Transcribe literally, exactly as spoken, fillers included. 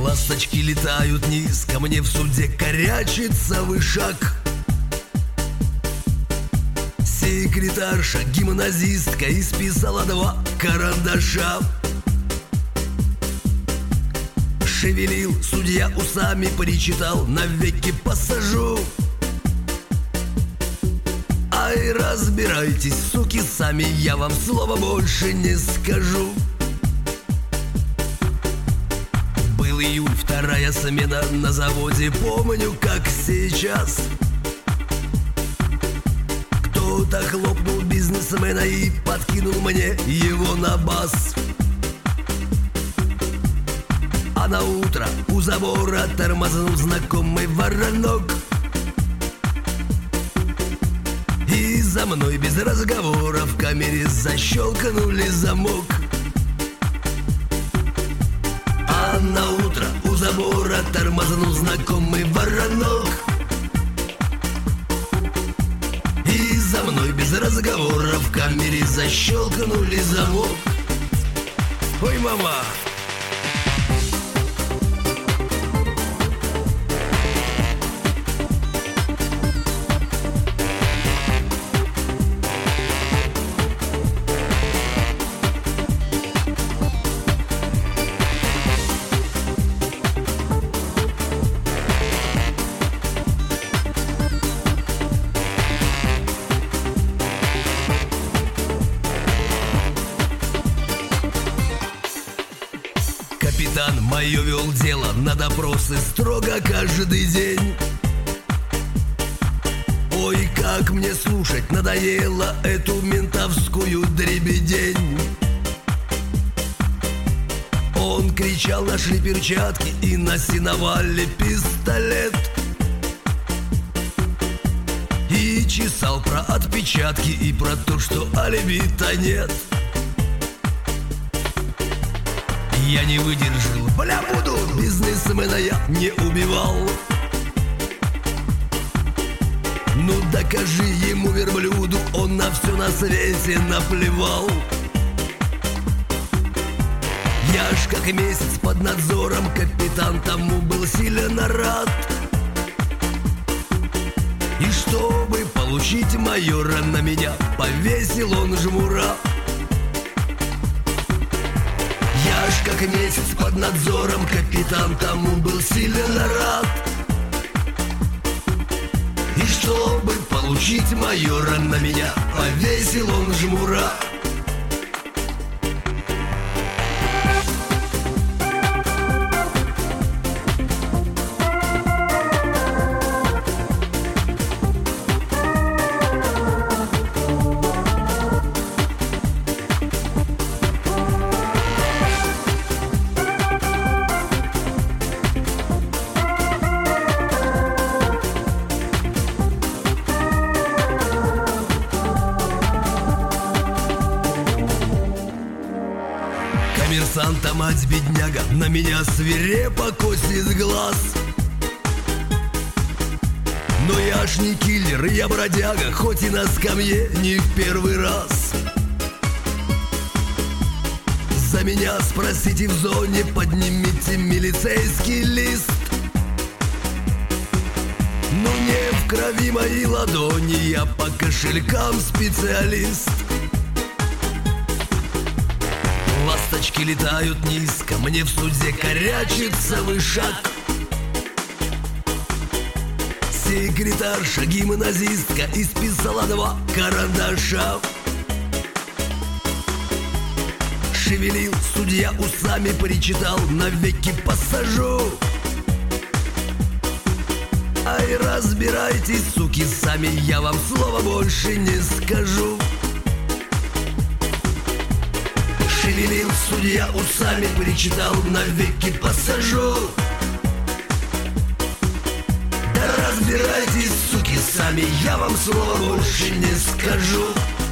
Ласточки летают низко, мне в суде корячится вышаг. Секретарша, гимназистка, исписала два карандаша. Шевелил судья усами, перечитал, навеки посажу. Ай, разбирайтесь, суки, сами, я вам слова больше не скажу. Был июль, вторая смена на заводе, помню, как сейчас. Кто-то хлопнул бизнесмена и подкинул мне его на бас. А на утро у забора тормознул знакомый воронок. И за мной без разговора в камере защелкнули замок. А на утро у забора тормознул знакомый воронок. И за мной без разговора в камере защелкнули замок. Ой, мама! Капитан мое вел дело на допросы строго каждый день. Ой, как мне слушать надоело эту ментовскую дребедень. Он кричал, нашли перчатки и на сеновале пистолет. И чесал про отпечатки и про то, что алиби-то нет. Я не выдержал, бля, буду, бизнесмена я не убивал. Ну докажи ему, верблюду, он на все на свете наплевал. Я ж как месяц под надзором, капитан тому был сильно рад. И чтобы получить майора, на меня повесил он жмура. Я ж как месяц под надзором, капитан тому был сильно рад. И чтобы получить майора, на меня повесил он жмура. Коммерсанта мать бедняга на меня свирепо косит глаз. Но я ж не киллер, я бродяга, хоть и на скамье не в первый раз. За меня спросите в зоне, поднимите милицейский лист. Но не в крови моей ладони, я по кошелькам специалист. Ласточки летают низко, мне в суде корячится вышаг. Секретарша, гимназистка, исписала два карандаша. Шевелил судья усами, перечитал, навеки посажу. Ай, разбирайтесь, суки, сами, я вам слова больше не скажу. Шевелил судья усами, перечитал, навеки посажу. Да разбирайтесь, суки, сами, я вам слова больше не скажу.